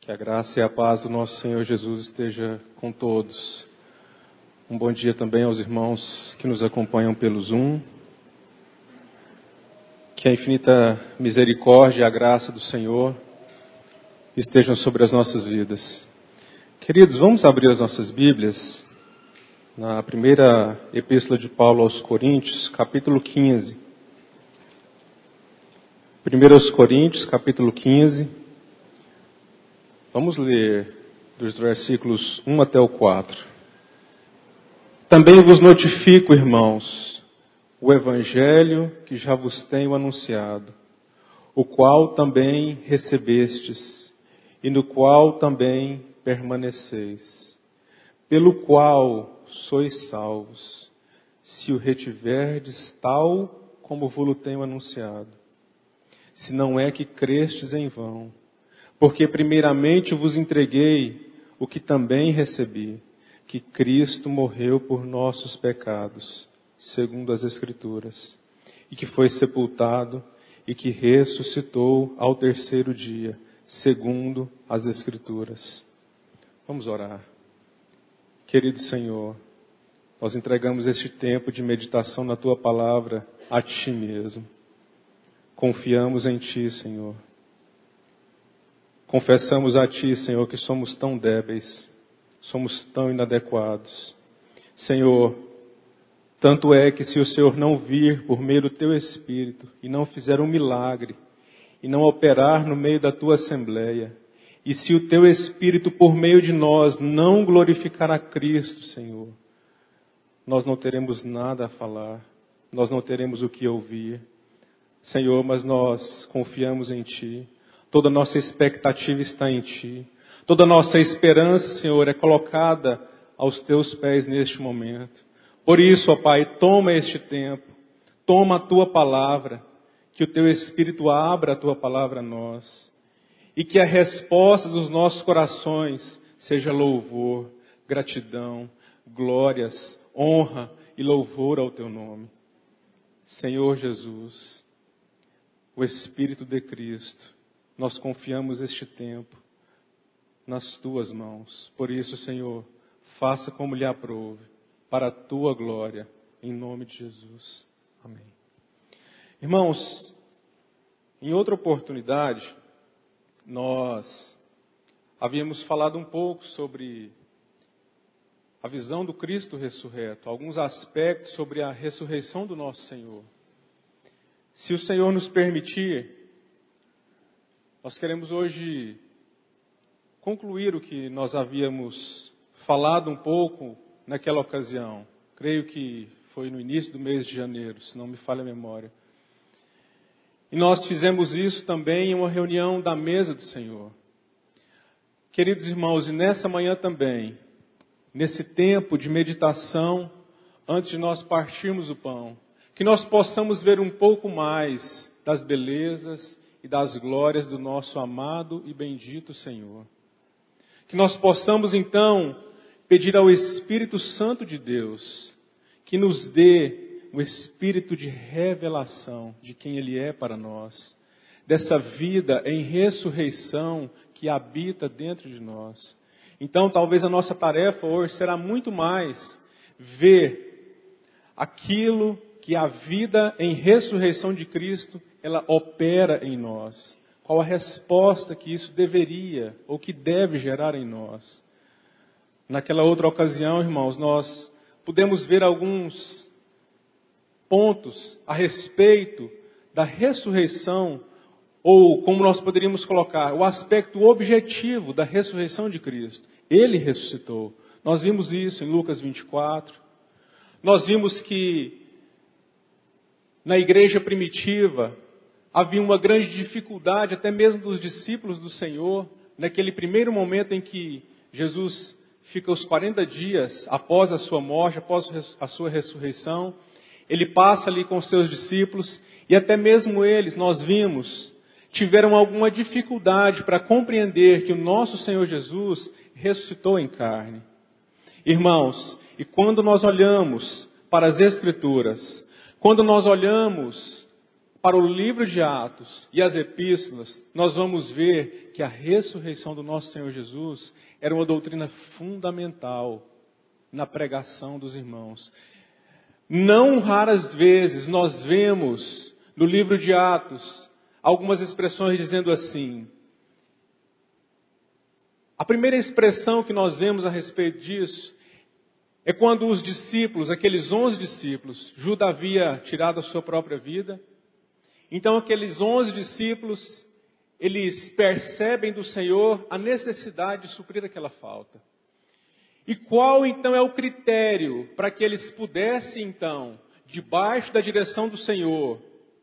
Que a graça e a paz do nosso Senhor Jesus esteja com todos. Um bom dia também aos irmãos que nos acompanham pelo Zoom. Que a infinita misericórdia e a graça do Senhor estejam sobre as nossas vidas. Queridos, vamos abrir as nossas Bíblias na primeira epístola de Paulo aos Coríntios, capítulo 15. 1 Coríntios, capítulo 15. Vamos ler dos versículos 1 até o 4. Também vos notifico, irmãos, o evangelho que já vos tenho anunciado, o qual também recebestes, e no qual também permaneceis, pelo qual sois salvos, se o retiverdes tal como vos tenho anunciado. Se não é que crestes em vão, porque primeiramente vos entreguei o que também recebi, que Cristo morreu por nossos pecados, segundo as Escrituras, e que foi sepultado e que ressuscitou ao terceiro dia, segundo as Escrituras. Vamos orar. Querido Senhor, nós entregamos este tempo de meditação na Tua Palavra a Ti mesmo. Confiamos em Ti, Senhor. Confessamos a Ti, Senhor, que somos tão débeis, somos tão inadequados. Senhor, tanto é que se o Senhor não vir por meio do Teu Espírito e não fizer um milagre, e não operar no meio da Tua Assembleia, e se o Teu Espírito por meio de nós não glorificar a Cristo, Senhor, nós não teremos nada a falar, nós não teremos o que ouvir. Senhor, mas nós confiamos em Ti. Toda a nossa expectativa está em Ti. Toda a nossa esperança, Senhor, é colocada aos Teus pés neste momento. Por isso, ó Pai, toma este tempo, toma a Tua palavra, que o Teu Espírito abra a Tua palavra a nós. E que a resposta dos nossos corações seja louvor, gratidão, glórias, honra e louvor ao Teu nome. Senhor Jesus, o Espírito de Cristo, nós confiamos este tempo nas Tuas mãos. Por isso, Senhor, faça como lhe aprouve, para a Tua glória, em nome de Jesus. Amém. Irmãos, em outra oportunidade, nós havíamos falado um pouco sobre a visão do Cristo ressurreto, alguns aspectos sobre a ressurreição do nosso Senhor. Se o Senhor nos permitir, nós queremos hoje concluir o que nós havíamos falado um pouco naquela ocasião. Creio que foi no início do mês de janeiro, se não me falha a memória. E nós fizemos isso também em uma reunião da mesa do Senhor. Queridos irmãos, e nessa manhã também, nesse tempo de meditação, antes de nós partirmos o pão, que nós possamos ver um pouco mais das belezas e das glórias do nosso amado e bendito Senhor. Que nós possamos então pedir ao Espírito Santo de Deus que nos dê o espírito de revelação de quem Ele é para nós, dessa vida em ressurreição que habita dentro de nós. Então talvez a nossa tarefa hoje será muito mais ver aquilo que a vida em ressurreição de Cristo ela opera em nós. Qual a resposta que isso deveria ou que deve gerar em nós? Naquela outra ocasião, irmãos, nós pudemos ver alguns pontos a respeito da ressurreição, ou como nós poderíamos colocar, o aspecto objetivo da ressurreição de Cristo. Ele ressuscitou. Nós vimos isso em Lucas 24. Nós vimos que na igreja primitiva havia uma grande dificuldade, até mesmo dos discípulos do Senhor, naquele primeiro momento em que Jesus fica os 40 dias após a sua morte, após a sua ressurreição. Ele passa ali com os seus discípulos e até mesmo eles, nós vimos, tiveram alguma dificuldade para compreender que o nosso Senhor Jesus ressuscitou em carne. Irmãos, e quando nós olhamos para as Escrituras, quando nós olhamos para o livro de Atos e as epístolas, nós vamos ver que a ressurreição do nosso Senhor Jesus era uma doutrina fundamental na pregação dos irmãos. Não raras vezes nós vemos no livro de Atos algumas expressões dizendo assim. A primeira expressão que nós vemos a respeito disso é quando os discípulos, aqueles 11 discípulos, Judas havia tirado a sua própria vida. Então aqueles 11 discípulos, eles percebem do Senhor a necessidade de suprir aquela falta. E qual então é o critério para que eles pudessem então, debaixo da direção do Senhor,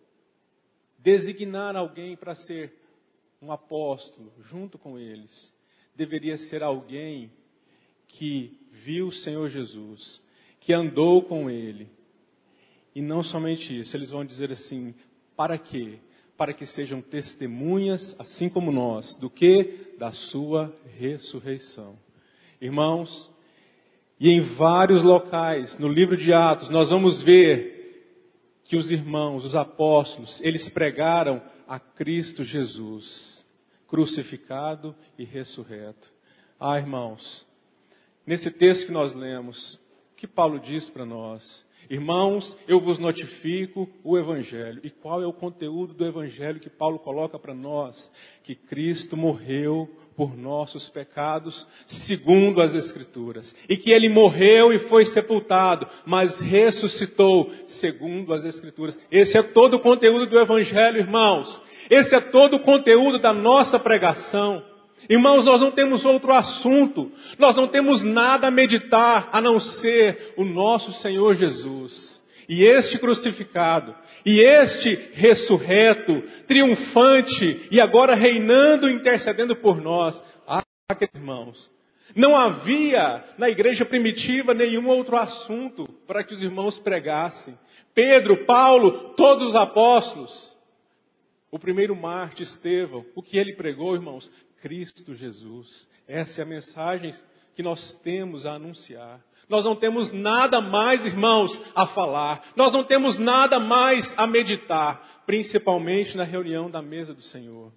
designar alguém para ser um apóstolo junto com eles? Deveria ser alguém que viu o Senhor Jesus, que andou com Ele. E não somente isso, eles vão dizer assim, para quê? Para que sejam testemunhas, assim como nós, do que? Da sua ressurreição. Irmãos, e em vários locais, no livro de Atos, nós vamos ver que os irmãos, os apóstolos, eles pregaram a Cristo Jesus, crucificado e ressurreto. Ah, irmãos, nesse texto que nós lemos, o que Paulo diz para nós? Irmãos, eu vos notifico o Evangelho. E qual é o conteúdo do Evangelho que Paulo coloca para nós? Que Cristo morreu por nossos pecados, segundo as Escrituras. E que Ele morreu e foi sepultado, mas ressuscitou, segundo as Escrituras. Esse é todo o conteúdo do Evangelho, irmãos. Esse é todo o conteúdo da nossa pregação. Irmãos, nós não temos outro assunto, nós não temos nada a meditar a não ser o nosso Senhor Jesus. E este crucificado, e este ressurreto, triunfante, e agora reinando e intercedendo por nós. Ah, irmãos, não havia na igreja primitiva nenhum outro assunto para que os irmãos pregassem. Pedro, Paulo, todos os apóstolos. O primeiro mártir, Estevão, o que ele pregou, irmãos? Cristo Jesus. Essa é a mensagem que nós temos a anunciar. Nós não temos nada mais, irmãos, a falar. Nós não temos nada mais a meditar, principalmente na reunião da mesa do Senhor.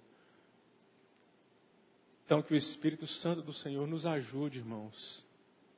Então, que o Espírito Santo do Senhor nos ajude, irmãos.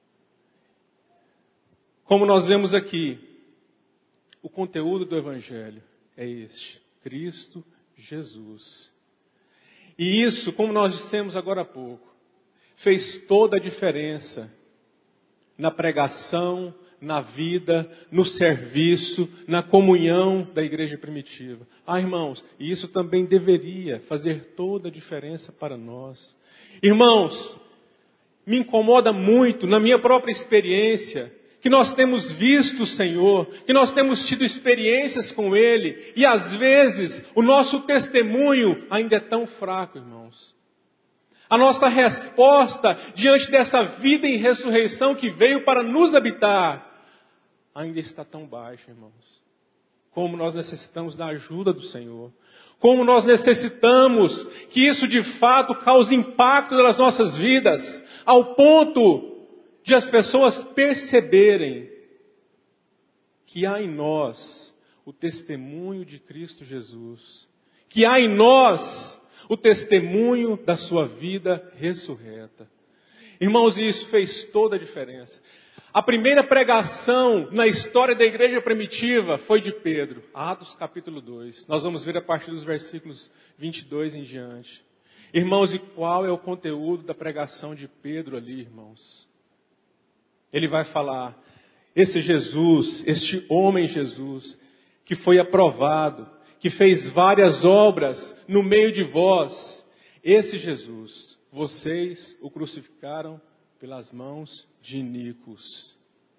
Como nós vemos aqui, o conteúdo do Evangelho é este: Cristo Jesus. E isso, como nós dissemos agora há pouco, fez toda a diferença na pregação, na vida, no serviço, na comunhão da igreja primitiva. Ah, irmãos, e isso também deveria fazer toda a diferença para nós. Irmãos, me incomoda muito, na minha própria experiência, que nós temos visto o Senhor, que nós temos tido experiências com Ele, e às vezes o nosso testemunho ainda é tão fraco, irmãos. A nossa resposta diante dessa vida em ressurreição que veio para nos habitar, ainda está tão baixa, irmãos. Como nós necessitamos da ajuda do Senhor. Como nós necessitamos que isso de fato cause impacto nas nossas vidas, ao ponto de as pessoas perceberem que há em nós o testemunho de Cristo Jesus, que há em nós o testemunho da sua vida ressurreta. Irmãos, isso fez toda a diferença. A primeira pregação na história da igreja primitiva foi de Pedro, Atos capítulo 2. Nós vamos ver a partir dos versículos 22 em diante. Irmãos, e qual é o conteúdo da pregação de Pedro ali, irmãos? Ele vai falar, esse Jesus, este homem Jesus, que foi aprovado, que fez várias obras no meio de vós, esse Jesus, vocês o crucificaram pelas mãos de iníquos.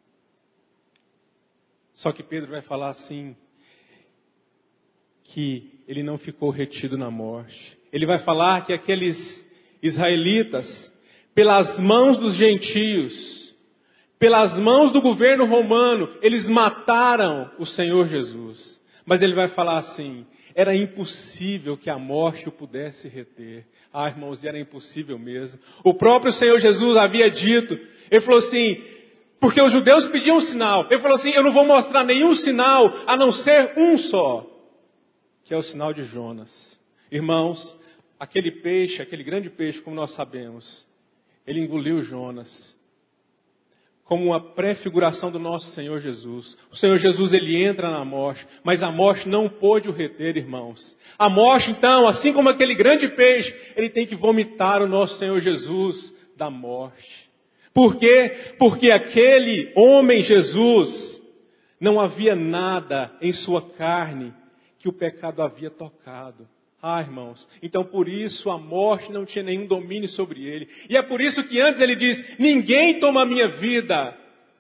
Só que Pedro vai falar assim, que ele não ficou retido na morte. Ele vai falar que aqueles israelitas, pelas mãos dos gentios, pelas mãos do governo romano, eles mataram o Senhor Jesus. Mas ele vai falar assim, era impossível que a morte o pudesse reter. Ah, irmãos, era impossível mesmo. O próprio Senhor Jesus havia dito, ele falou assim, porque os judeus pediam um sinal. Ele falou assim, eu não vou mostrar nenhum sinal, a não ser um só. que é o sinal de Jonas. Irmãos, aquele peixe, aquele grande peixe, como nós sabemos, ele engoliu Jonas. Como uma prefiguração do nosso Senhor Jesus. O Senhor Jesus, ele entra na morte, mas a morte não pôde o reter, irmãos. A morte, então, assim como aquele grande peixe, ele tem que vomitar o nosso Senhor Jesus da morte. Por quê? Porque aquele homem Jesus, não havia nada em sua carne que o pecado havia tocado. Ah, irmãos, então por isso a morte não tinha nenhum domínio sobre ele. E é por isso que antes ele diz, ninguém toma a minha vida.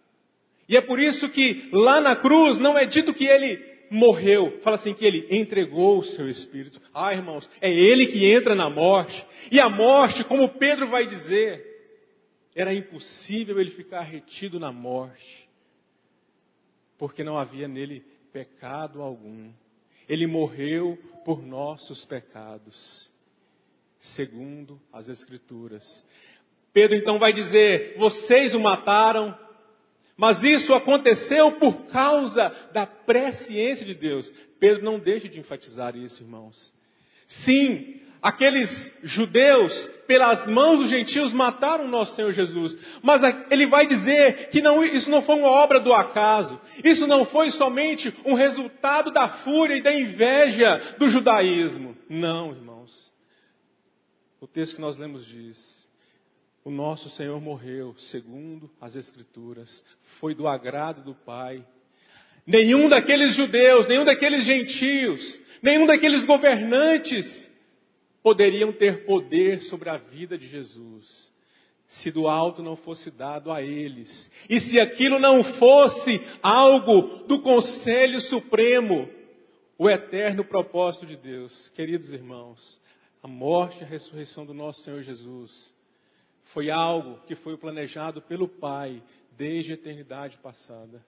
E é por isso que lá na cruz não é dito que ele morreu. Fala assim que ele entregou o seu espírito. Ah, irmãos, é ele que entra na morte. E a morte, como Pedro vai dizer, era impossível ele ficar retido na morte. Porque não havia nele pecado algum. Ele morreu por nossos pecados, segundo as Escrituras. Pedro então vai dizer, vocês o mataram, mas isso aconteceu por causa da presciência de Deus. Pedro não deixa de enfatizar isso, irmãos. Sim, aqueles judeus, pelas mãos dos gentios, mataram o nosso Senhor Jesus. Mas ele vai dizer que isso não foi uma obra do acaso. Isso não foi somente um resultado da fúria e da inveja do judaísmo. Não, irmãos. O texto que nós lemos diz, o nosso Senhor morreu, segundo as Escrituras. Foi do agrado do Pai. Nenhum daqueles judeus, nenhum daqueles gentios, nenhum daqueles governantes poderiam ter poder sobre a vida de Jesus, se do alto não fosse dado a eles. E se aquilo não fosse algo do Conselho Supremo, o eterno propósito de Deus. Queridos irmãos, a morte e a ressurreição do nosso Senhor Jesus foi algo que foi planejado pelo Pai desde a eternidade passada.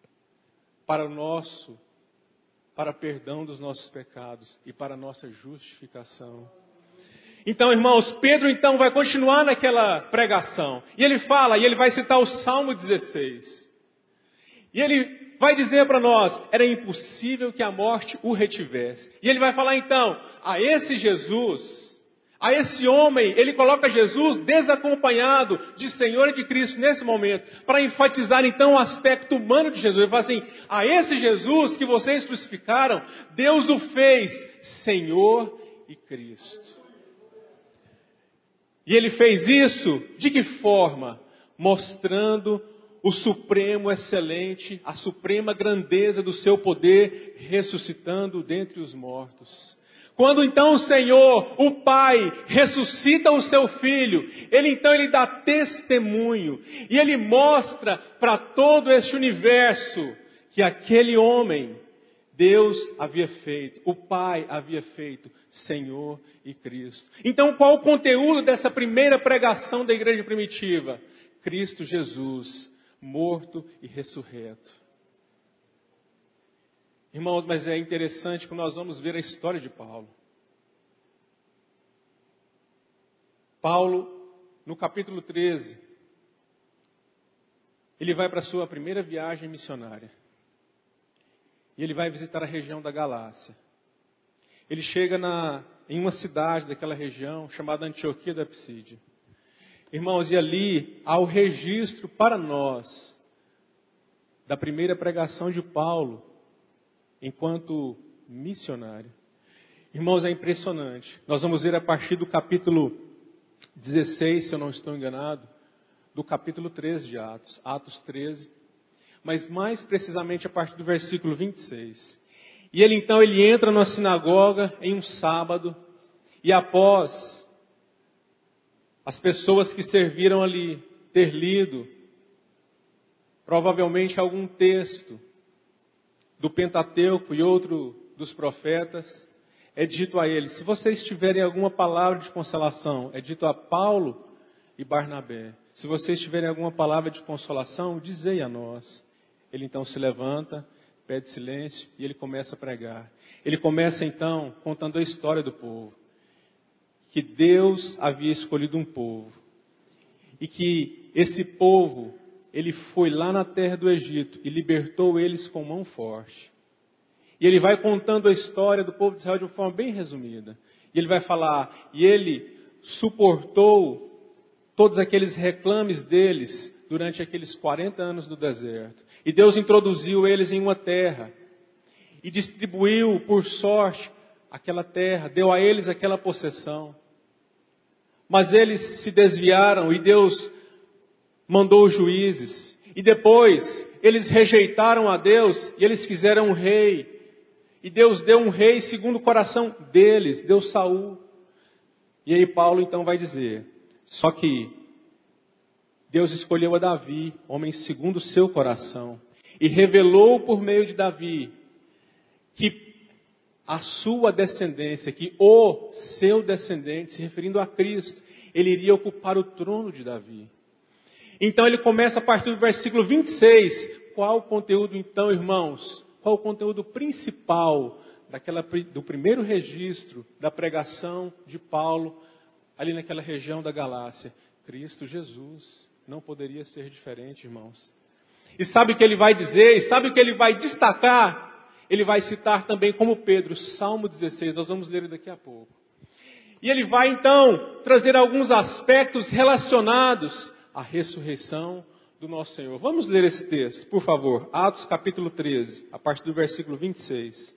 Para perdão dos nossos pecados e para a nossa justificação. Então, irmãos, Pedro então vai continuar naquela pregação. E ele fala, e ele vai citar o Salmo 16. E ele vai dizer para nós, era impossível que a morte o retivesse. E ele vai falar então, a esse Jesus, a esse homem, ele coloca Jesus desacompanhado de Senhor e de Cristo nesse momento, para enfatizar então o aspecto humano de Jesus. Ele fala assim, a esse Jesus que vocês crucificaram, Deus o fez Senhor e Cristo. E ele fez isso de que forma? Mostrando o supremo excelente, a suprema grandeza do seu poder, ressuscitando dentre os mortos. Quando então o Senhor, o Pai, ressuscita o seu Filho, ele dá testemunho, e ele mostra para todo este universo, que aquele homem, Deus havia feito, o Pai havia feito, Senhor e Cristo. Então qual o conteúdo dessa primeira pregação da igreja primitiva? Cristo Jesus, morto e ressurreto. Irmãos, mas é interessante que nós vamos ver a história de Paulo. Paulo, no capítulo 13, ele vai para a sua primeira viagem missionária. E ele vai visitar a região da Galácia. Ele chega em uma cidade daquela região, chamada Antioquia da Psídia. Irmãos, e ali há o registro para nós da primeira pregação de Paulo, enquanto missionário. Irmãos, é impressionante. Nós vamos ver a partir do capítulo 16, se eu não estou enganado, do capítulo 13 de Atos, Atos 13, mas mais precisamente a partir do versículo 26. E ele entra na sinagoga em um sábado, e após as pessoas que serviram ali ter lido, provavelmente algum texto do Pentateuco e outro dos profetas, é dito a eles, se vocês tiverem alguma palavra de consolação, é dito a Paulo e Barnabé, se vocês tiverem alguma palavra de consolação, dizei a nós. Ele então se levanta, pede silêncio e ele começa a pregar. Ele começa então contando a história do povo. Que Deus havia escolhido um povo. E que esse povo, ele foi lá na terra do Egito e libertou eles com mão forte. E ele vai contando a história do povo de Israel de uma forma bem resumida. E ele vai falar, e ele suportou todos aqueles reclames deles durante aqueles 40 anos do deserto. E Deus introduziu eles em uma terra e distribuiu por sorte aquela terra, deu a eles aquela possessão. Mas eles se desviaram e Deus mandou juízes. E depois eles rejeitaram a Deus e eles quiseram um rei. E Deus deu um rei segundo o coração deles, deu Saul. E aí Paulo então vai dizer, só que Deus escolheu a Davi, homem segundo o seu coração, e revelou por meio de Davi que a sua descendência, que o seu descendente, se referindo a Cristo, ele iria ocupar o trono de Davi. Então ele começa a partir do versículo 26. Qual o conteúdo então, irmãos? Qual o conteúdo principal do primeiro registro da pregação de Paulo ali naquela região da Galácia? Cristo Jesus. Não poderia ser diferente, irmãos. E sabe o que ele vai dizer? E sabe o que ele vai destacar? Ele vai citar também, como Pedro, Salmo 16. Nós vamos ler daqui a pouco. E ele vai então trazer alguns aspectos relacionados à ressurreição do nosso Senhor. Vamos ler esse texto, por favor. Atos capítulo 13, a partir do versículo 26.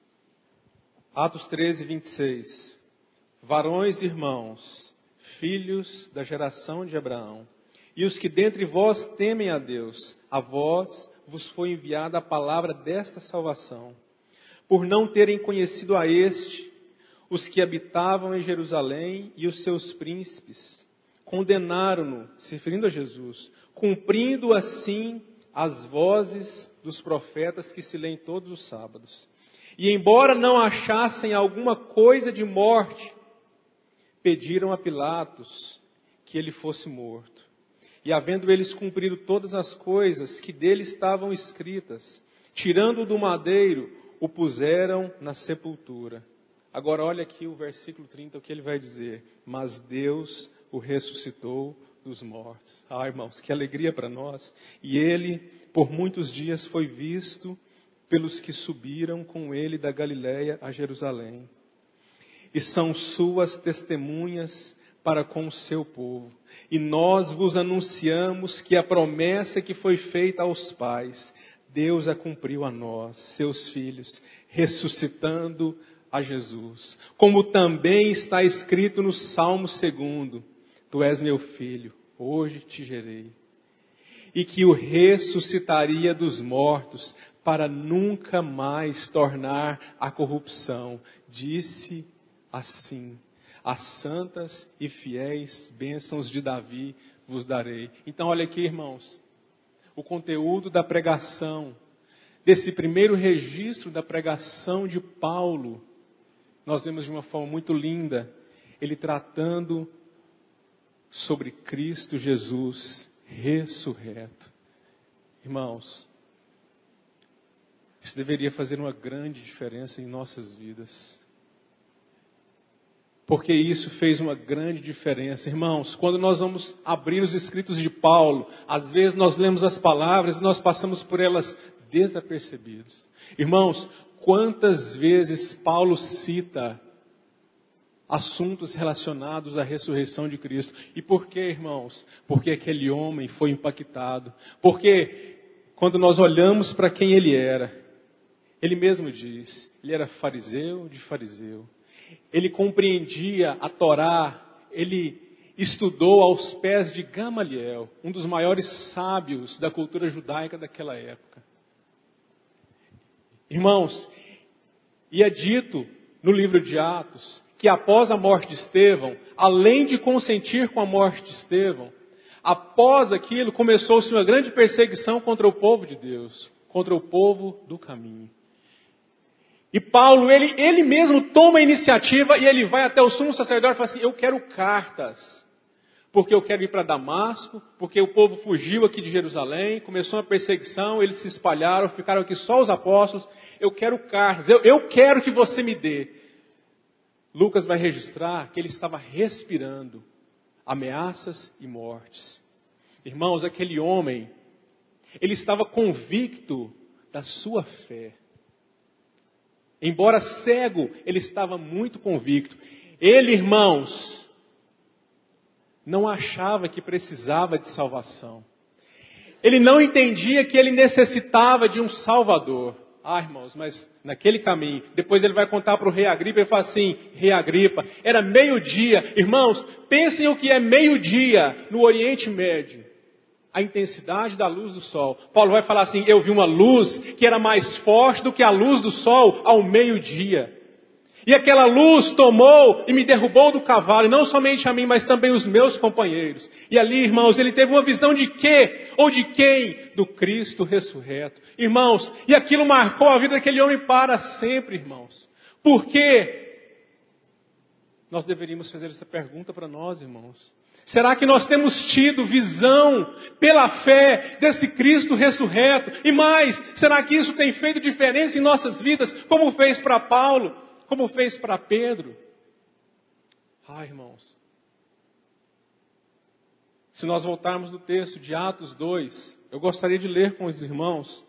Atos 13, 26. Varões e irmãos, filhos da geração de Abraão, e os que dentre vós temem a Deus, a vós vos foi enviada a palavra desta salvação. Por não terem conhecido a este, os que habitavam em Jerusalém e os seus príncipes, condenaram-no, se referindo a Jesus, cumprindo assim as vozes dos profetas que se leem todos os sábados. E embora não achassem alguma coisa de morte, pediram a Pilatos que ele fosse morto. E havendo eles cumprido todas as coisas que dele estavam escritas, tirando-o do madeiro, o puseram na sepultura. Agora olha aqui o versículo 30, o que ele vai dizer. Mas Deus o ressuscitou dos mortos. Ah, irmãos, que alegria para nós. E ele, por muitos dias, foi visto pelos que subiram com ele da Galiléia a Jerusalém. E são suas testemunhas para com o seu povo. E nós vos anunciamos que a promessa que foi feita aos pais, Deus a cumpriu a nós, seus filhos, ressuscitando a Jesus. Como também está escrito no Salmo 2, Tu és meu filho, hoje te gerei. E que o ressuscitaria dos mortos, para nunca mais tornar a corrupção. Disse assim, as santas e fiéis bênçãos de Davi vos darei. Então olha aqui, irmãos, o conteúdo da pregação, desse primeiro registro da pregação de Paulo, nós vemos de uma forma muito linda, ele tratando sobre Cristo Jesus ressurreto. Irmãos, isso deveria fazer uma grande diferença em nossas vidas. Porque isso fez uma grande diferença. Irmãos, quando nós vamos abrir os escritos de Paulo, às vezes nós lemos as palavras e nós passamos por elas desapercebidos. Irmãos, quantas vezes Paulo cita assuntos relacionados à ressurreição de Cristo. E por que, irmãos? Porque aquele homem foi impactado. Porque quando nós olhamos para quem ele era, ele mesmo diz, ele era fariseu de fariseu. Ele compreendia a Torá, ele estudou aos pés de Gamaliel, um dos maiores sábios da cultura judaica daquela época. Irmãos, e é dito no livro de Atos, que após a morte de Estevão, além de consentir com a morte de Estevão, após aquilo começou-se uma grande perseguição contra o povo de Deus, contra o povo do caminho. E Paulo, ele mesmo toma a iniciativa e ele vai até o sumo sacerdote e fala assim, eu quero cartas, porque eu quero ir para Damasco, porque o povo fugiu aqui de Jerusalém, começou uma perseguição, eles se espalharam, ficaram aqui só os apóstolos, eu quero cartas, eu quero que você me dê. Lucas vai registrar que ele estava respirando ameaças e mortes. Irmãos, aquele homem, ele estava convicto da sua fé. Embora cego, ele estava muito convicto. Ele, irmãos, não achava que precisava de salvação. Ele não entendia que ele necessitava de um Salvador. Ah, irmãos, mas naquele caminho, depois ele vai contar para o rei Agripa e fala assim, rei Agripa, era meio-dia. Irmãos, pensem o que é meio-dia no Oriente Médio. A intensidade da luz do sol. Paulo vai falar assim, eu vi uma luz que era mais forte do que a luz do sol ao meio-dia. E aquela luz tomou e me derrubou do cavalo, e não somente a mim, mas também os meus companheiros. E ali, irmãos, ele teve uma visão de quê? Ou de quem? Do Cristo ressurreto. Irmãos, e aquilo marcou a vida daquele homem para sempre, irmãos. Por quê? Nós deveríamos fazer essa pergunta para nós, irmãos. Será que nós temos tido visão pela fé desse Cristo ressurreto? E mais, será que isso tem feito diferença em nossas vidas, como fez para Paulo, como fez para Pedro? Ah, irmãos, se nós voltarmos no texto de Atos 2, eu gostaria de ler com os irmãos,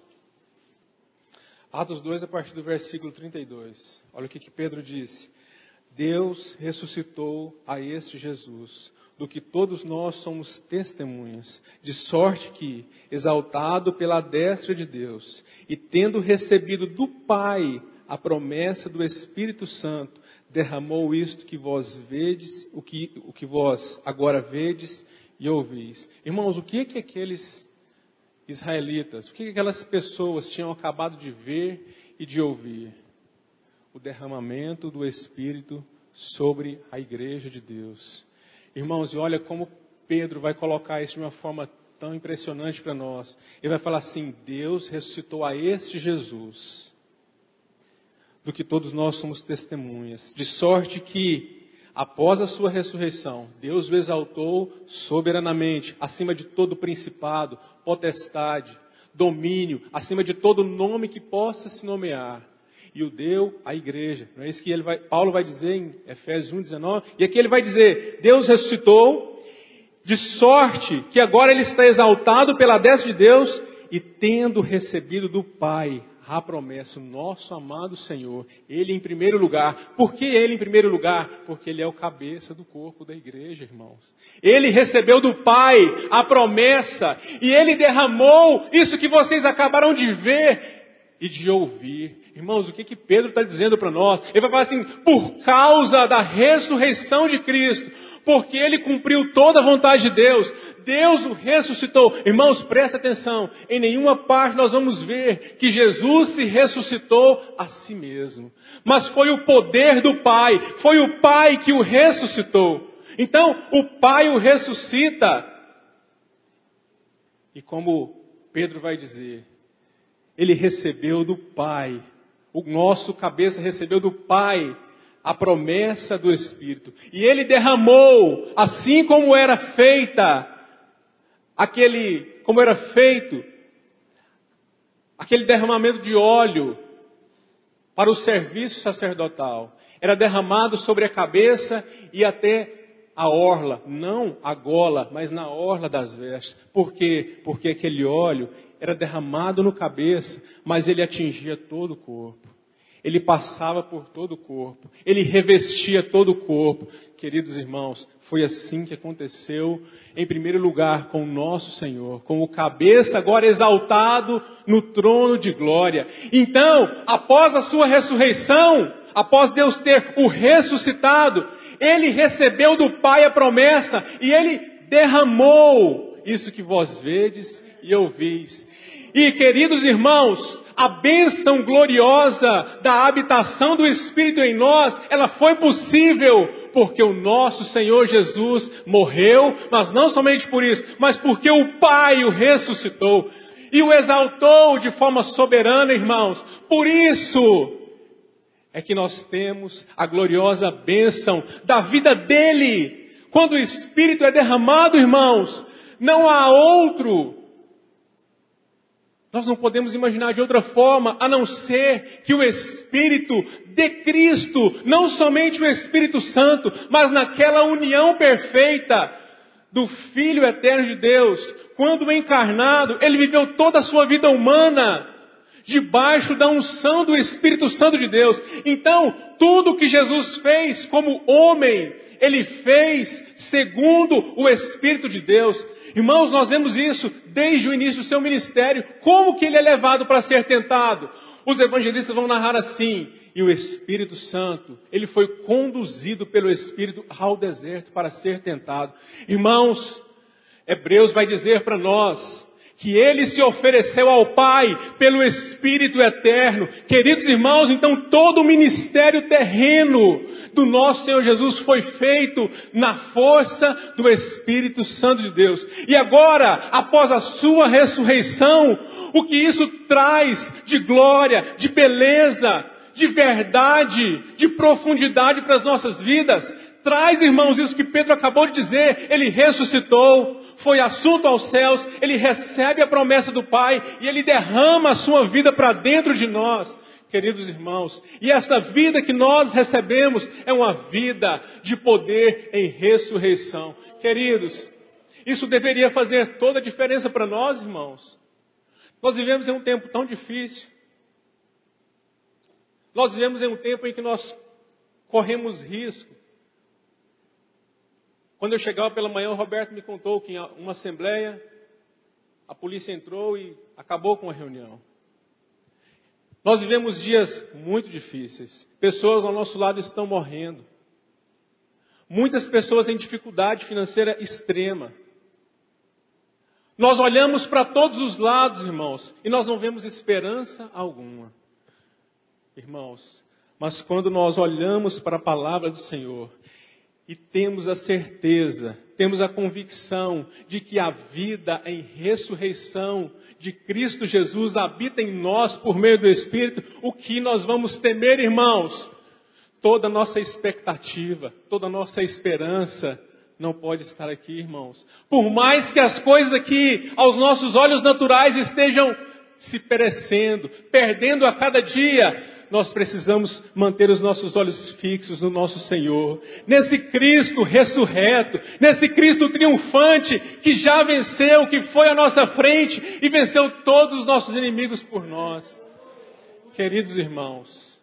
Atos 2 a partir do versículo 32. Olha o que Pedro disse. Deus ressuscitou a este Jesus, do que todos nós somos testemunhas, de sorte que, exaltado pela destra de Deus, e tendo recebido do Pai a promessa do Espírito Santo, derramou isto que vós vedes, o que vós agora vedes e ouvis. Irmãos, o que aqueles israelitas, o que aquelas pessoas tinham acabado de ver e de ouvir? O derramamento do Espírito sobre a igreja de Deus. Irmãos, e olha como Pedro vai colocar isso de uma forma tão impressionante para nós. Ele vai falar assim, Deus ressuscitou a este Jesus, do que todos nós somos testemunhas, de sorte que, após a sua ressurreição, Deus o exaltou soberanamente, acima de todo principado, potestade, domínio, acima de todo nome que possa se nomear. E o deu à igreja. Não é isso que Paulo vai dizer em Efésios 1:19? E aqui ele vai dizer, Deus ressuscitou, de sorte que agora ele está exaltado pela destra de Deus, e tendo recebido do Pai a promessa, o nosso amado Senhor, Ele em primeiro lugar. Por que Ele em primeiro lugar? Porque Ele é o cabeça do corpo da igreja, irmãos. Ele recebeu do Pai a promessa, e Ele derramou isso que vocês acabaram de ver e de ouvir. Irmãos, o que Pedro está dizendo para nós? Ele vai falar assim, por causa da ressurreição de Cristo, porque Ele cumpriu toda a vontade de Deus, Deus o ressuscitou. Irmãos, presta atenção, em nenhuma parte nós vamos ver que Jesus se ressuscitou a si mesmo. Mas foi o poder do Pai, foi o Pai que o ressuscitou. Então, o Pai o ressuscita. E como Pedro vai dizer, Ele recebeu do Pai, o nosso cabeça recebeu do Pai a promessa do Espírito. E Ele derramou, assim como era feito aquele derramamento de óleo para o serviço sacerdotal. Era derramado sobre a cabeça e até a orla, não a gola, mas na orla das vestes. Por quê? Porque aquele óleo era derramado no cabeça, mas ele atingia todo o corpo. Ele passava por todo o corpo. Ele revestia todo o corpo. Queridos irmãos, foi assim que aconteceu, em primeiro lugar, com o nosso Senhor, com o cabeça agora exaltado no trono de glória. Então, após a sua ressurreição, após Deus ter o ressuscitado, Ele recebeu do Pai a promessa e Ele derramou isso que vós vedes e ouvis. E, queridos irmãos, a bênção gloriosa da habitação do Espírito em nós, ela foi possível porque o nosso Senhor Jesus morreu, mas não somente por isso, mas porque o Pai o ressuscitou e o exaltou de forma soberana, irmãos. Por isso é que nós temos a gloriosa bênção da vida dele. Quando o Espírito é derramado, irmãos, não há outro. Nós não podemos imaginar de outra forma, a não ser que o Espírito de Cristo, não somente o Espírito Santo, mas naquela união perfeita do Filho eterno de Deus, quando encarnado, Ele viveu toda a sua vida humana. debaixo da unção do Espírito Santo de Deus. Então, tudo que Jesus fez como homem, Ele fez segundo o Espírito de Deus. Irmãos, nós vemos isso desde o início do seu ministério. Como que Ele é levado para ser tentado? Os evangelistas vão narrar assim: e o Espírito Santo, Ele foi conduzido pelo Espírito ao deserto para ser tentado. Irmãos, Hebreus vai dizer para nós que Ele se ofereceu ao Pai pelo Espírito eterno. Queridos irmãos, então todo o ministério terreno do nosso Senhor Jesus foi feito na força do Espírito Santo de Deus. E agora, após a sua ressurreição, o que isso traz de glória, de beleza, de verdade, de profundidade para as nossas vidas? Traz, irmãos, isso que Pedro acabou de dizer. Ele ressuscitou, foi assunto aos céus, Ele recebe a promessa do Pai e Ele derrama a sua vida para dentro de nós, queridos irmãos. E essa vida que nós recebemos é uma vida de poder em ressurreição. Queridos, isso deveria fazer toda a diferença para nós, irmãos. Nós vivemos em um tempo tão difícil. Nós vivemos em um tempo em que nós corremos risco. Quando eu chegava pela manhã, o Roberto me contou que em uma assembleia, a polícia entrou e acabou com a reunião. Nós vivemos dias muito difíceis. Pessoas ao nosso lado estão morrendo. Muitas pessoas em dificuldade financeira extrema. Nós olhamos para todos os lados, irmãos, e nós não vemos esperança alguma. Irmãos, mas quando nós olhamos para a palavra do Senhor e temos a certeza, temos a convicção de que a vida em ressurreição de Cristo Jesus habita em nós por meio do Espírito, o que nós vamos temer, irmãos? Toda a nossa expectativa, toda a nossa esperança não pode estar aqui, irmãos. Por mais que as coisas aqui, aos nossos olhos naturais, estejam se perecendo, perdendo a cada dia, nós precisamos manter os nossos olhos fixos no nosso Senhor, nesse Cristo ressurreto, nesse Cristo triunfante, que já venceu, que foi à nossa frente e venceu todos os nossos inimigos por nós. Queridos irmãos,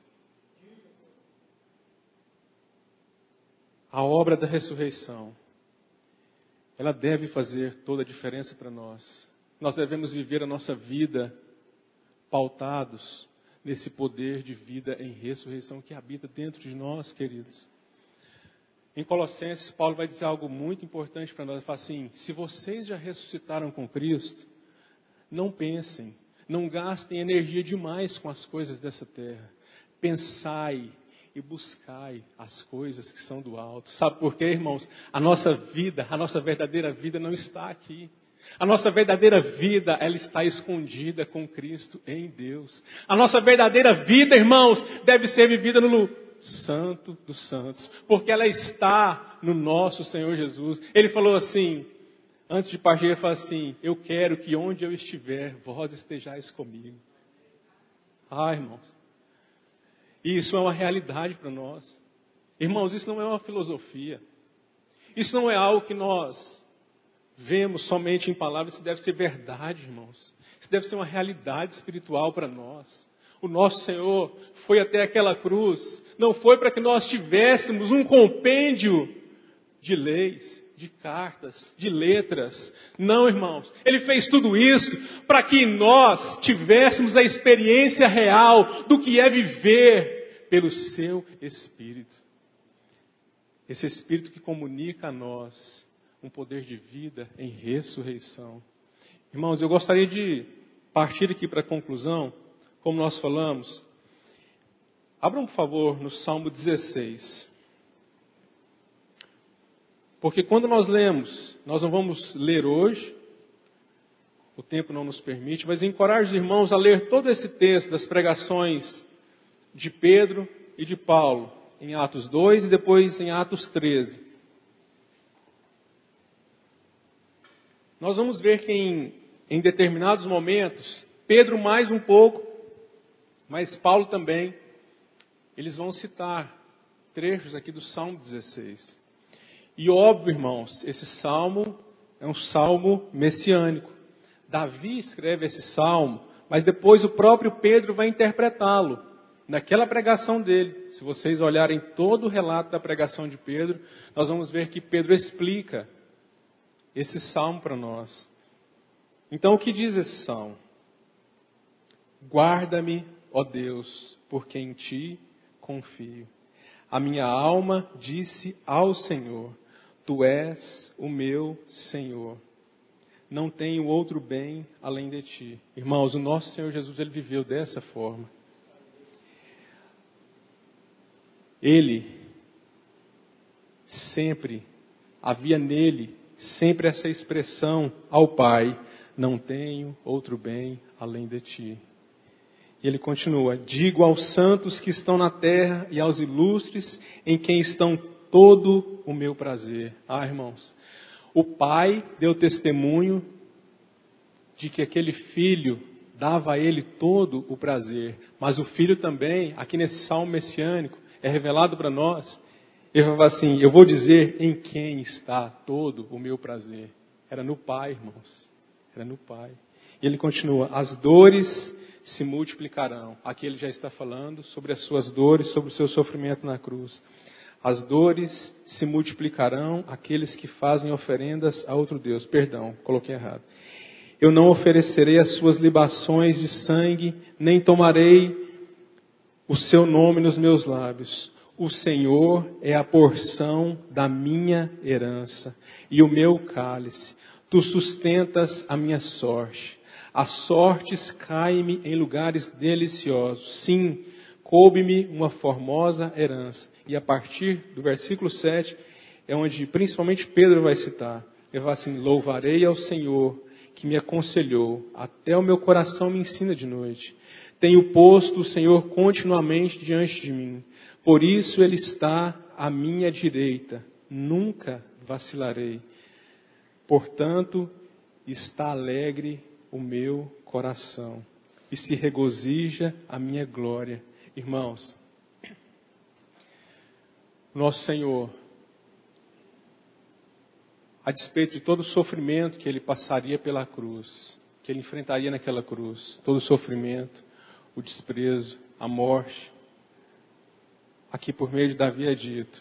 a obra da ressurreição, ela deve fazer toda a diferença para nós. Nós devemos viver a nossa vida pautados nesse poder de vida em ressurreição que habita dentro de nós, queridos. Em Colossenses, Paulo vai dizer algo muito importante para nós. Ele fala assim: se vocês já ressuscitaram com Cristo, não pensem, não gastem energia demais com as coisas dessa terra. Pensai e buscai as coisas que são do alto. Sabe por quê, irmãos? A nossa vida, a nossa verdadeira vida não está aqui. A nossa verdadeira vida, ela está escondida com Cristo em Deus. A nossa verdadeira vida, irmãos, deve ser vivida no Santo dos Santos, porque ela está no nosso Senhor Jesus. Ele falou assim, antes de partir, ele falou assim: eu quero que onde eu estiver, vós estejais comigo. Irmãos, isso é uma realidade para nós. Irmãos, isso não é uma filosofia. Isso não é algo que nós vemos somente em palavras. Isso deve ser verdade, irmãos. Isso deve ser uma realidade espiritual para nós. O nosso Senhor foi até aquela cruz, não foi para que nós tivéssemos um compêndio de leis, de cartas, de letras. Não, irmãos. Ele fez tudo isso para que nós tivéssemos a experiência real do que é viver pelo seu Espírito. Esse Espírito que comunica a nós um poder de vida em ressurreição. Irmãos, eu gostaria de partir aqui para a conclusão, como nós falamos. Abram, por favor, no Salmo 16. Porque quando nós lemos, nós não vamos ler hoje, o tempo não nos permite, mas encorajo os irmãos a ler todo esse texto das pregações de Pedro e de Paulo, em Atos 2 e depois em Atos 13. Nós vamos ver que em determinados momentos, Pedro mais um pouco, mas Paulo também, eles vão citar trechos aqui do Salmo 16. E óbvio, irmãos, esse salmo é um salmo messiânico. Davi escreve esse salmo Mas depois o próprio Pedro vai interpretá-lo naquela pregação dele. Se vocês olharem todo o relato da pregação de Pedro, nós vamos ver que Pedro explica esse salmo para nós. Então o que diz esse salmo? Guarda-me, ó Deus, porque em ti confio. A minha alma disse ao Senhor, tu és o meu Senhor. Não tenho outro bem além de ti. Irmãos, o nosso Senhor Jesus, ele viveu dessa forma. Ele sempre, havia nele sempre essa expressão ao Pai, não tenho outro bem além de ti. E ele continua, digo aos santos que estão na terra e aos ilustres em quem estão todo o meu prazer. Irmãos, o Pai deu testemunho de que aquele filho dava a ele todo o prazer. Mas o filho também, aqui nesse salmo messiânico, é revelado para nós. Ele fala assim, eu vou dizer em quem está todo o meu prazer. Era no Pai, irmãos. Era no Pai. E ele continua, as dores se multiplicarão. Aqui ele já está falando sobre as suas dores, sobre o seu sofrimento na cruz. As dores se multiplicarão àqueles que fazem oferendas a outro Deus. Perdão, coloquei errado. Eu não oferecerei as suas libações de sangue, nem tomarei o seu nome nos meus lábios. O Senhor é a porção da minha herança e o meu cálice. Tu sustentas a minha sorte. As sortes caem-me em lugares deliciosos. Sim, coube-me uma formosa herança. E a partir do versículo 7, é onde principalmente Pedro vai citar. Ele vai assim, louvarei ao Senhor que me aconselhou. Até o meu coração me ensina de noite. Tenho posto o Senhor continuamente diante de mim. Por isso ele está à minha direita. Nunca vacilarei. Portanto, está alegre o meu coração e se regozija a minha glória. Irmãos, nosso Senhor, a despeito de todo o sofrimento que ele passaria pela cruz, que ele enfrentaria naquela cruz, todo o sofrimento, o desprezo, a morte, aqui por meio de Davi é dito,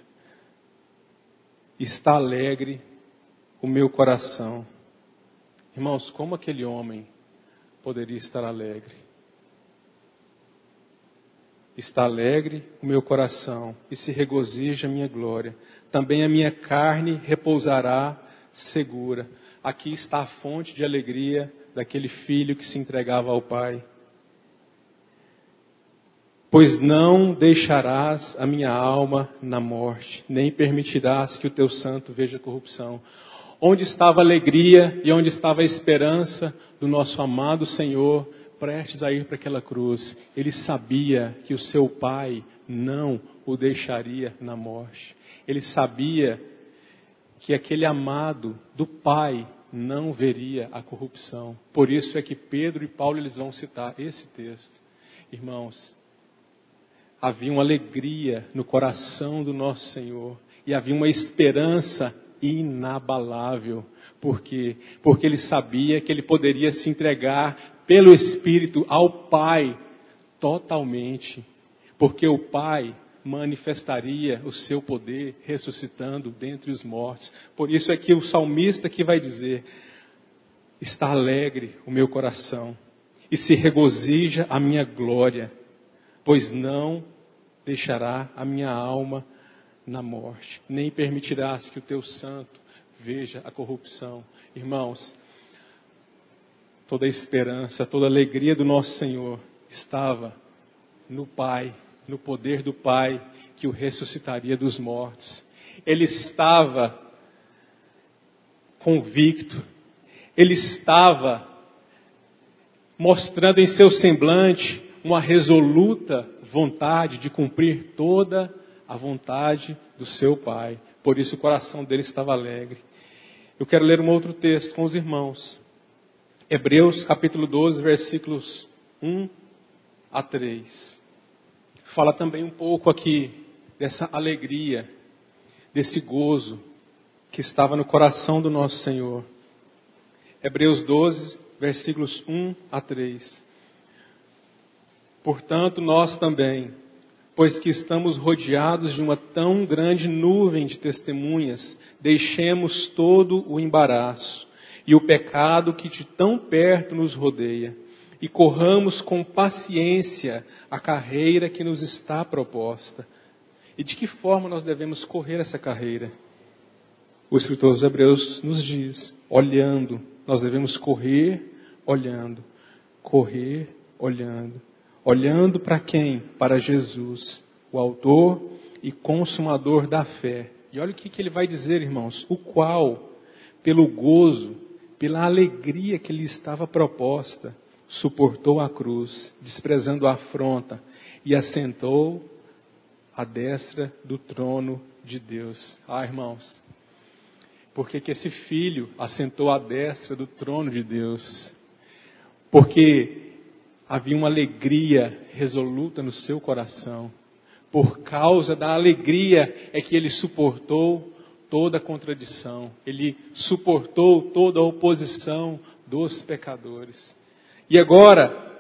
está alegre o meu coração. Irmãos, como aquele homem poderia estar alegre? Está alegre o meu coração e se regozija a minha glória. Também a minha carne repousará segura. Aqui está a fonte de alegria daquele filho que se entregava ao Pai. Pois não deixarás a minha alma na morte, nem permitirás que o teu santo veja corrupção. Onde estava a alegria e onde estava a esperança do nosso amado Senhor, prestes a ir para aquela cruz? Ele sabia que o seu Pai não o deixaria na morte. Ele sabia que aquele amado do Pai não veria a corrupção. Por isso é que Pedro e Paulo eles vão citar esse texto. Irmãos, havia uma alegria no coração do nosso Senhor e havia uma esperança inabalável. Por quê? Porque ele sabia que ele poderia se entregar pelo Espírito ao Pai totalmente. Porque o Pai manifestaria o seu poder ressuscitando dentre os mortos. Por isso é que o salmista aqui vai dizer, está alegre o meu coração e se regozija a minha glória, pois não deixará a minha alma na morte, nem permitirás que o teu santo veja a corrupção. Irmãos, toda a esperança, toda a alegria do nosso Senhor estava no Pai, no poder do Pai que o ressuscitaria dos mortos. Ele estava convicto, ele estava mostrando em seu semblante uma resoluta vontade de cumprir toda a vontade do seu Pai. Por isso o coração dele estava alegre. Eu quero ler um outro texto com os irmãos. Hebreus capítulo 12, versículos 1 a 3. Fala também um pouco aqui dessa alegria, desse gozo que estava no coração do nosso Senhor. Hebreus 12, versículos 1 a 3. Portanto, nós também, pois que estamos rodeados de uma tão grande nuvem de testemunhas, deixemos todo o embaraço e o pecado que de tão perto nos rodeia, e corramos com paciência a carreira que nos está proposta. E de que forma nós devemos correr essa carreira? O escritor dos Hebreus nos diz, olhando. Nós devemos correr olhando. Correr olhando. Olhando para quem? Para Jesus, o autor e consumador da fé. E olha o que ele vai dizer, irmãos. O qual, pelo gozo, pela alegria que lhe estava proposta, suportou a cruz, desprezando a afronta, e assentou à destra do trono de Deus. Irmãos, por que esse filho assentou à destra do trono de Deus? Porque havia uma alegria resoluta no seu coração. Por causa da alegria é que ele suportou toda a contradição. Ele suportou toda a oposição dos pecadores. E agora,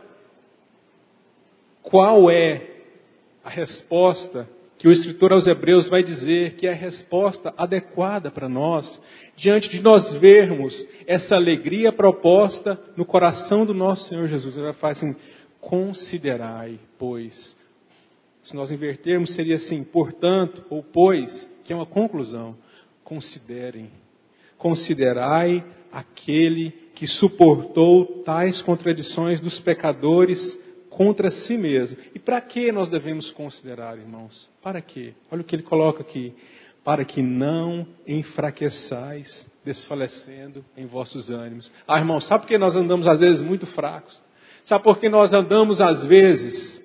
qual é a resposta que o escritor aos Hebreus vai dizer que é a resposta adequada para nós, diante de nós vermos essa alegria proposta no coração do nosso Senhor Jesus? Ele vai falar assim, considerai, pois. Se nós invertermos, seria assim, portanto, ou pois, que é uma conclusão. Considerem. Considerai aquele que suportou tais contradições dos pecadores contra si mesmo. E para que nós devemos considerar, irmãos? Para quê? Olha o que ele coloca aqui. Para que não enfraqueçais, desfalecendo em vossos ânimos. Irmãos, sabe por que nós andamos às vezes muito fracos? Sabe por que nós andamos às vezes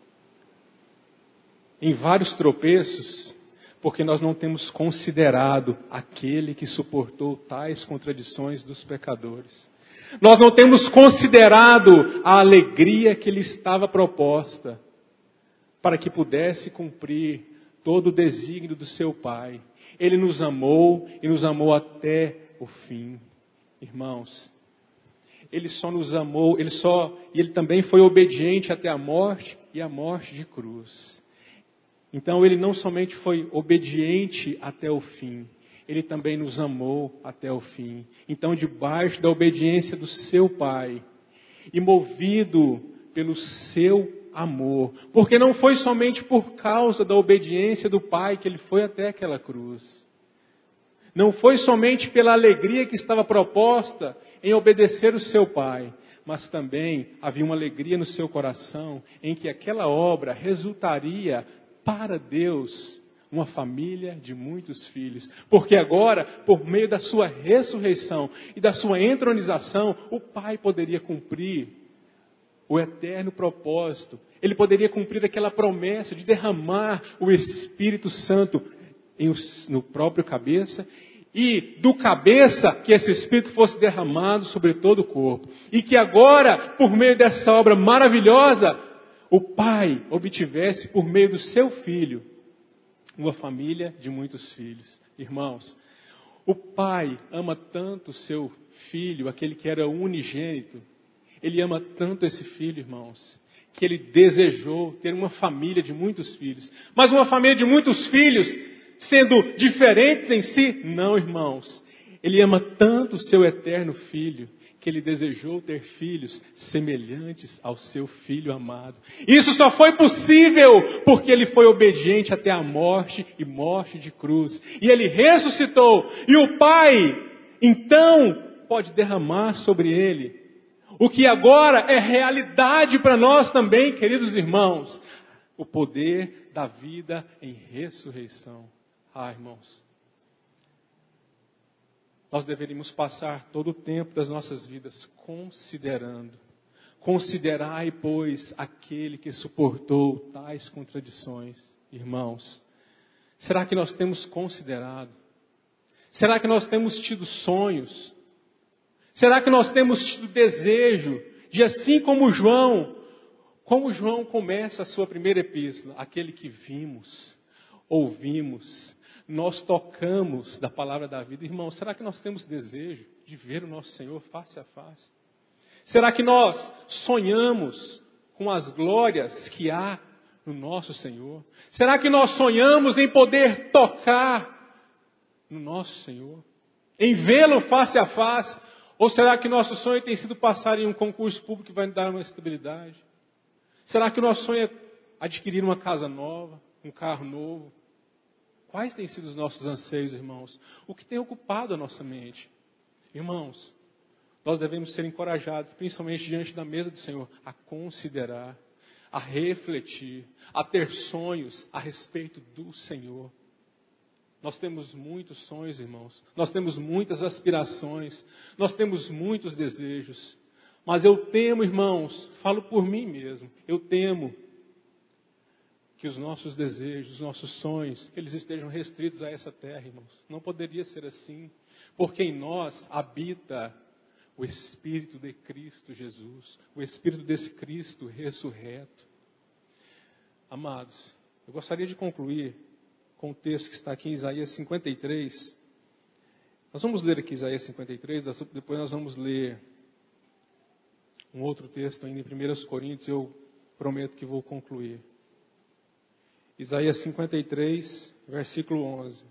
em vários tropeços? Porque nós não temos considerado aquele que suportou tais contradições dos pecadores. Nós não temos considerado a alegria que lhe estava proposta para que pudesse cumprir todo o desígnio do seu Pai. Ele nos amou e nos amou até o fim. Irmãos, Ele só nos amou, Ele também foi obediente até a morte e a morte de cruz. Então Ele não somente foi obediente até o fim, Ele também nos amou até o fim. Então, debaixo da obediência do seu Pai, e movido pelo seu amor, porque não foi somente por causa da obediência do Pai que Ele foi até aquela cruz. Não foi somente pela alegria que estava proposta em obedecer o seu Pai, mas também havia uma alegria no seu coração em que aquela obra resultaria para Deus uma família de muitos filhos. Porque agora, por meio da sua ressurreição e da sua entronização, o Pai poderia cumprir o eterno propósito. Ele poderia cumprir aquela promessa de derramar o Espírito Santo no próprio cabeça, e do cabeça que esse Espírito fosse derramado sobre todo o corpo. E que agora, por meio dessa obra maravilhosa, o Pai obtivesse, por meio do seu Filho, uma família de muitos filhos. Irmãos, o Pai ama tanto o seu Filho, aquele que era unigênito. Ele ama tanto esse Filho, irmãos, que Ele desejou ter uma família de muitos filhos. Mas uma família de muitos filhos, sendo diferentes em si? Não, irmãos. Ele ama tanto o seu eterno Filho, que Ele desejou ter filhos semelhantes ao seu Filho amado. Isso só foi possível porque Ele foi obediente até a morte e morte de cruz. E Ele ressuscitou. E o Pai, então, pode derramar sobre Ele o que agora é realidade para nós também, queridos irmãos. O poder da vida em ressurreição. Irmãos, nós deveríamos passar todo o tempo das nossas vidas considerando. Considerai, pois, aquele que suportou tais contradições. Irmãos, será que nós temos considerado? Será que nós temos tido sonhos? Será que nós temos tido desejo de, assim como João começa a sua primeira epístola, aquele que vimos, ouvimos, nós tocamos da palavra da vida. Irmãos, será que nós temos desejo de ver o nosso Senhor face a face? Será que nós sonhamos com as glórias que há no nosso Senhor? Será que nós sonhamos em poder tocar no nosso Senhor? Em vê-lo face a face? Ou será que nosso sonho tem sido passar em um concurso público que vai nos dar uma estabilidade? Será que o nosso sonho é adquirir uma casa nova, um carro novo? Quais têm sido os nossos anseios, irmãos? O que tem ocupado a nossa mente? Irmãos, nós devemos ser encorajados, principalmente diante da mesa do Senhor, a considerar, a refletir, a ter sonhos a respeito do Senhor. Nós temos muitos sonhos, irmãos. Nós temos muitas aspirações. Nós temos muitos desejos. Mas eu temo, irmãos, falo por mim mesmo, eu temo que os nossos desejos, os nossos sonhos, eles estejam restritos a essa terra, irmãos. Não poderia ser assim, porque em nós habita o Espírito de Cristo Jesus, o Espírito desse Cristo ressurreto. Amados, eu gostaria de concluir com o texto que está aqui em Isaías 53. Nós vamos ler aqui Isaías 53, depois nós vamos ler um outro texto ainda em 1 Coríntios, eu prometo que vou concluir. Isaías 53, versículo 11.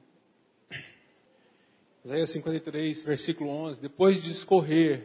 Isaías 53, versículo 11. Depois de discorrer,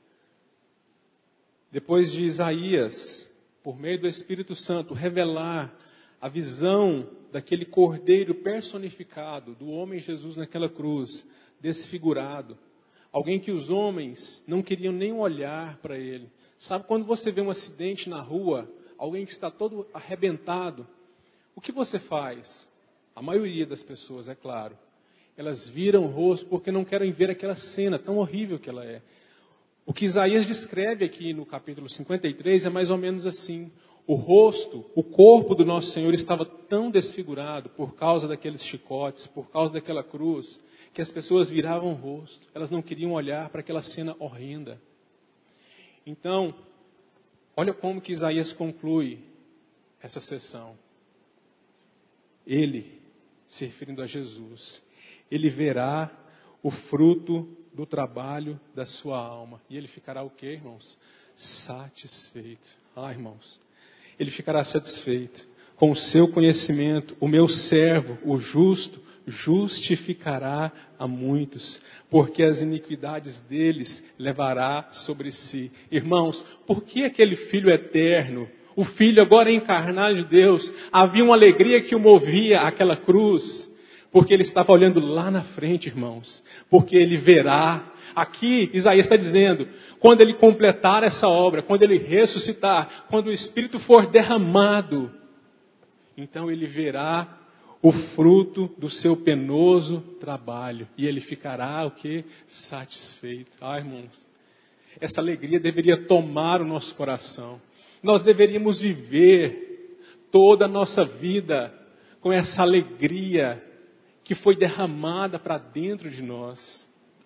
depois de Isaías, por meio do Espírito Santo, revelar a visão daquele cordeiro personificado, do homem Jesus naquela cruz, desfigurado. Alguém que os homens não queriam nem olhar para ele. Sabe quando você vê um acidente na rua, alguém que está todo arrebentado, o que você faz? A maioria das pessoas, é claro, elas viram o rosto porque não querem ver aquela cena tão horrível que ela é. O que Isaías descreve aqui no capítulo 53 é mais ou menos assim. O rosto, o corpo do nosso Senhor estava tão desfigurado por causa daqueles chicotes, por causa daquela cruz, que as pessoas viravam o rosto. Elas não queriam olhar para aquela cena horrenda. Então, olha como que Isaías conclui essa sessão. Ele, se referindo a Jesus, ele verá o fruto do trabalho da sua alma. E ele ficará o quê, irmãos? Satisfeito. Irmãos, ele ficará satisfeito com o seu conhecimento. O meu servo, o justo, justificará a muitos, porque as iniquidades deles levará sobre si. Irmãos, por que aquele Filho eterno, o Filho agora encarnado de Deus, havia uma alegria que o movia àquela cruz? Porque ele estava olhando lá na frente, irmãos. Porque ele verá. Aqui, Isaías está dizendo, quando ele completar essa obra, quando ele ressuscitar, quando o Espírito for derramado, então ele verá o fruto do seu penoso trabalho. E ele ficará, o quê? Satisfeito. Irmãos, essa alegria deveria tomar o nosso coração. Nós deveríamos viver toda a nossa vida com essa alegria que foi derramada para dentro de nós.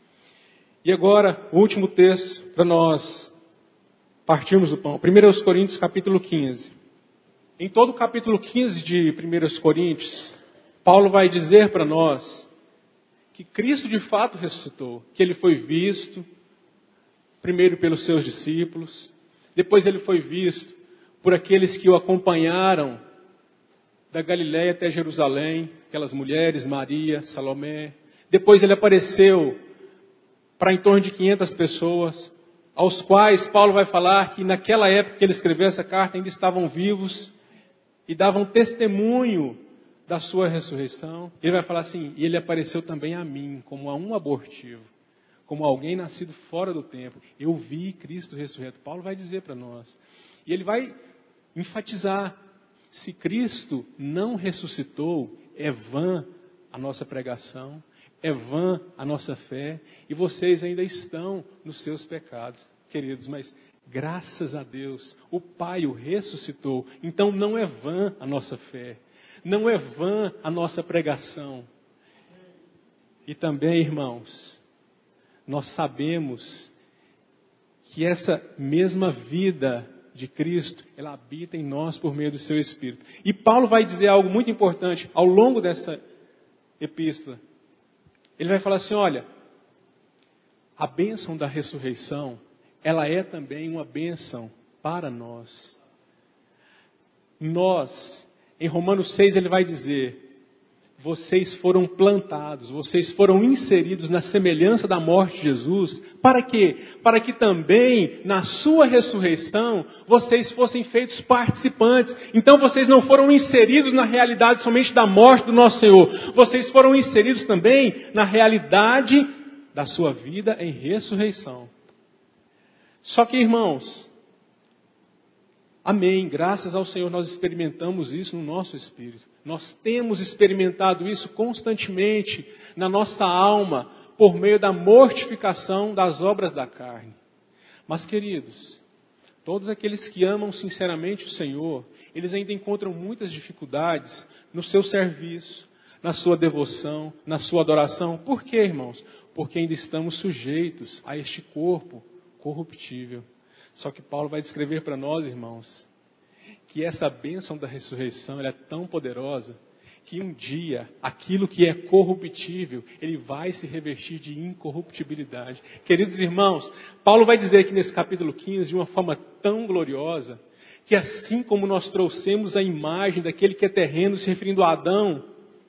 E agora, o último texto para nós partirmos do pão. 1 Coríntios capítulo 15. Em todo o capítulo 15 de 1 Coríntios, Paulo vai dizer para nós que Cristo de fato ressuscitou, que ele foi visto primeiro pelos seus discípulos, depois ele foi visto por aqueles que o acompanharam da Galiléia até Jerusalém, aquelas mulheres, Maria, Salomé. Depois ele apareceu para em torno de 500 pessoas, aos quais Paulo vai falar que naquela época que ele escreveu essa carta ainda estavam vivos e davam testemunho da sua ressurreição. Ele vai falar assim, e ele apareceu também a mim, como a um abortivo, como alguém nascido fora do tempo. Eu vi Cristo ressurreto. Paulo vai dizer para nós. E ele vai enfatizar, se Cristo não ressuscitou, é vã a nossa pregação, é vã a nossa fé, e vocês ainda estão nos seus pecados, queridos, mas graças a Deus, o Pai o ressuscitou, então não é vã a nossa fé, não é vã a nossa pregação. E também, irmãos, nós sabemos que essa mesma vida de Cristo, ela habita em nós por meio do seu Espírito. E Paulo vai dizer algo muito importante ao longo dessa epístola. Ele vai falar assim, olha, a bênção da ressurreição, ela é também uma bênção para nós. em Romanos 6 ele vai dizer, vocês foram plantados, vocês foram inseridos na semelhança da morte de Jesus, para quê? Para que também, na sua ressurreição, vocês fossem feitos participantes. Então vocês não foram inseridos na realidade somente da morte do nosso Senhor, vocês foram inseridos também na realidade da sua vida em ressurreição. Só que, irmãos, amém, graças ao Senhor nós experimentamos isso no nosso espírito. Nós temos experimentado isso constantemente na nossa alma, por meio da mortificação das obras da carne. Mas, queridos, todos aqueles que amam sinceramente o Senhor, eles ainda encontram muitas dificuldades no seu serviço, na sua devoção, na sua adoração. Por quê, irmãos? Porque ainda estamos sujeitos a este corpo corruptível. Só que Paulo vai descrever para nós, irmãos, que essa bênção da ressurreição ela é tão poderosa que um dia aquilo que é corruptível, ele vai se revestir de incorruptibilidade. Queridos irmãos, Paulo vai dizer aqui nesse capítulo 15, de uma forma tão gloriosa, que assim como nós trouxemos a imagem daquele que é terreno, se referindo a Adão,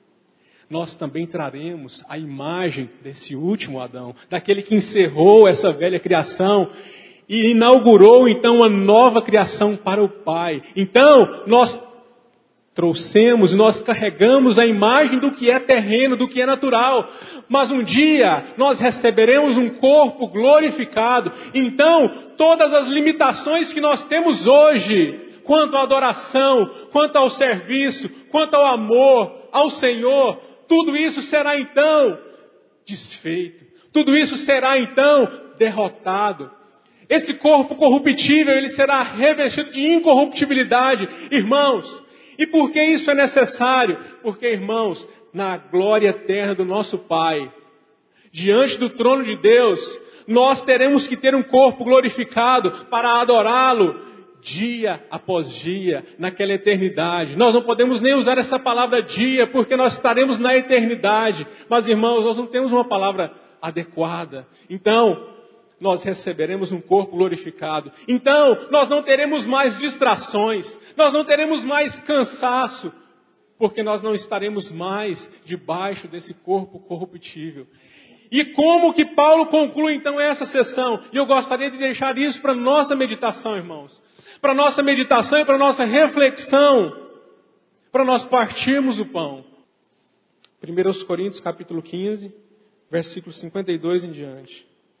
nós também traremos a imagem desse último Adão, daquele que encerrou essa velha criação, e inaugurou então uma nova criação para o Pai. Então, nós trouxemos, nós carregamos a imagem do que é terreno, do que é natural. Mas um dia, nós receberemos um corpo glorificado. Então, todas as limitações que nós temos hoje, quanto à adoração, quanto ao serviço, quanto ao amor, ao Senhor, tudo isso será então desfeito. Tudo isso será então derrotado. Esse corpo corruptível, ele será revestido de incorruptibilidade, irmãos. E por que isso é necessário? Porque, irmãos, na glória eterna do nosso Pai, diante do trono de Deus, nós teremos que ter um corpo glorificado para adorá-lo dia após dia, naquela eternidade. Nós não podemos nem usar essa palavra dia, porque nós estaremos na eternidade. Mas, irmãos, nós não temos uma palavra adequada. Então, nós receberemos um corpo glorificado. Então, nós não teremos mais distrações, nós não teremos mais cansaço, porque nós não estaremos mais debaixo desse corpo corruptível. E como que Paulo conclui então essa sessão? E eu gostaria de deixar isso para nossa meditação, irmãos. Para nossa meditação e para nossa reflexão, para nós partirmos o pão. 1 Coríntios capítulo 15, versículo 52 em diante.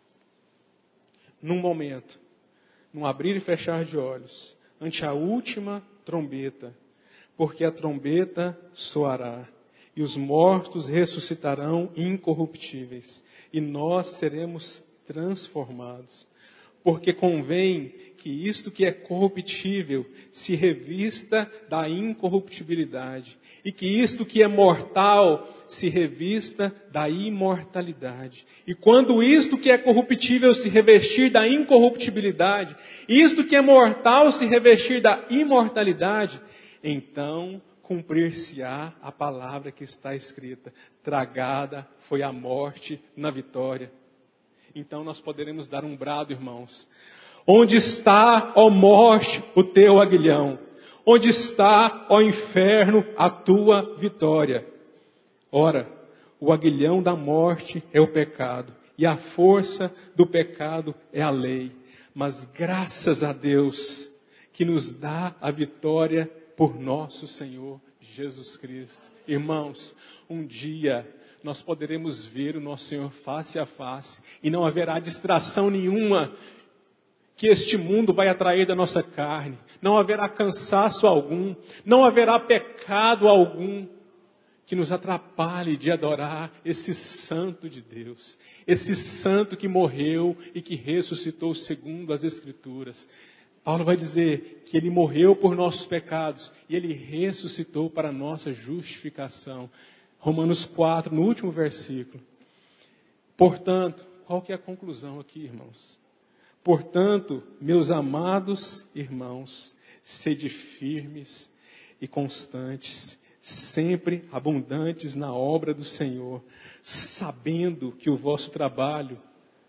Num momento, num abrir e fechar de olhos, ante a última trombeta, porque a trombeta soará, e os mortos ressuscitarão incorruptíveis, e nós seremos transformados. Porque convém que isto que é corruptível se revista da incorruptibilidade, e que isto que é mortal se revista da imortalidade. E quando isto que é corruptível se revestir da incorruptibilidade, e isto que é mortal se revestir da imortalidade, então cumprir-se-á a palavra que está escrita: tragada foi a morte na vitória. Então nós poderemos dar um brado, irmãos. Onde está, ó morte, o teu aguilhão? Onde está, ó inferno, a tua vitória? Ora, o aguilhão da morte é o pecado, e a força do pecado é a lei. Mas graças a Deus que nos dá a vitória por nosso Senhor Jesus Cristo. Irmãos, um dia nós poderemos ver o nosso Senhor face a face, e não haverá distração nenhuma que este mundo vai atrair da nossa carne. Não haverá cansaço algum, não haverá pecado algum que nos atrapalhe de adorar esse santo de Deus, esse santo que morreu e que ressuscitou segundo as Escrituras. Paulo vai dizer que ele morreu por nossos pecados e ele ressuscitou para a nossa justificação. Romanos 4, no último versículo. Portanto, qual que é a conclusão aqui, irmãos? Portanto, meus amados irmãos, sede firmes e constantes, sempre abundantes na obra do Senhor, sabendo que o vosso trabalho